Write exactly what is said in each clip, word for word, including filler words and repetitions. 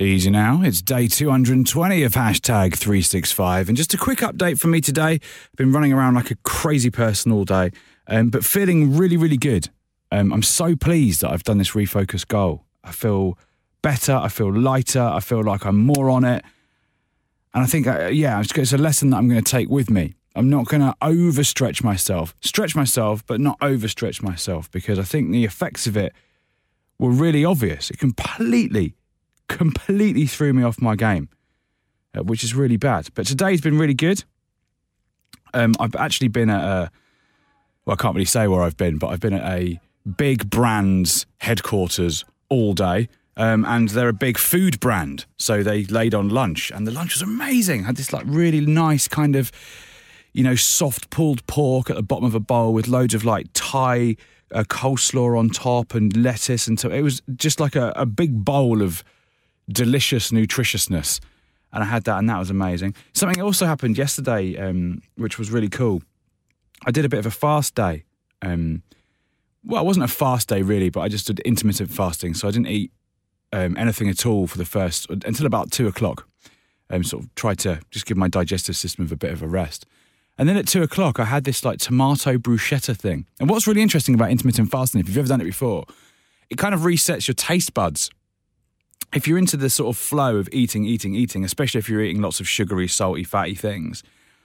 Easy now. It's day two hundred twenty of hashtag three sixty-five. And just a quick update from me today. I've been running around like a crazy person all day, um, but feeling really, really good. Um, I'm so pleased that I've done this refocus goal. I feel better. I feel lighter. I feel like I'm more on it. And I think, uh, yeah, it's a lesson that I'm going to take with me. I'm not going to overstretch myself. Stretch myself, but not overstretch myself, because I think the effects of it were really obvious. It completely, completely threw me off my game, uh, which is really bad. But today's been really good. Um, I've actually been at a, well, I can't really say where I've been, but I've been at a big brand's headquarters all day. Um, and they're a big food brand. So they laid on lunch, and the lunch was amazing. Had this like really nice kind of, you know, soft pulled pork at the bottom of a bowl with loads of like Thai uh, coleslaw on top and lettuce. And so it was just like a, a big bowl of delicious nutritiousness. And I had that, and that was amazing. Something also happened yesterday, um, which was really cool. I did a bit of a fast day. Um, well, it wasn't a fast day really, but I just did intermittent fasting. So I didn't eat um, anything at all for the first, until about two o'clock. Um, sort of tried to just give my digestive system a bit of a rest. And then at two o'clock, I had this like tomato bruschetta thing. And what's really interesting about intermittent fasting, if you've ever done it before, it kind of resets your taste buds. If you're into the sort of flow of eating, eating, eating, especially if you're eating lots of sugary, salty, fatty things,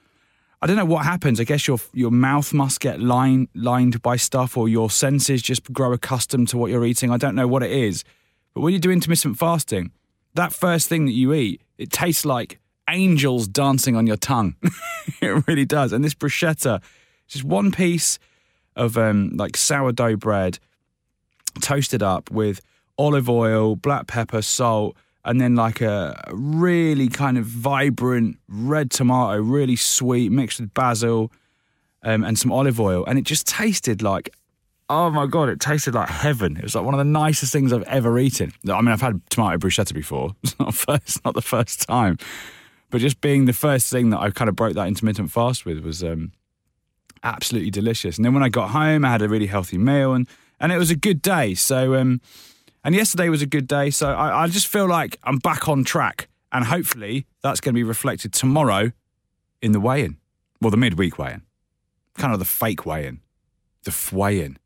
I don't know what happens. I guess your your mouth must get line, lined by stuff, or your senses just grow accustomed to what you're eating. I don't know what it is. But when you do intermittent fasting, that first thing that you eat, it tastes like angels dancing on your tongue. It really does. And this bruschetta, just one piece of um, like sourdough bread, toasted up with olive oil, black pepper, salt, and then like a really kind of vibrant red tomato, really sweet, mixed with basil um, and some olive oil. And it just tasted like, oh my God, it tasted like heaven. It was like one of the nicest things I've ever eaten. I mean, I've had tomato bruschetta before. It's not first, not the first time. But just being the first thing that I kind of broke that intermittent fast with was um, absolutely delicious. And then when I got home, I had a really healthy meal, and, and it was a good day. So, um, and yesterday was a good day. So I, I just feel like I'm back on track, and hopefully that's going to be reflected tomorrow in the weigh-in. Well, the midweek weigh-in. Kind of the fake weigh-in. The f-weigh-in.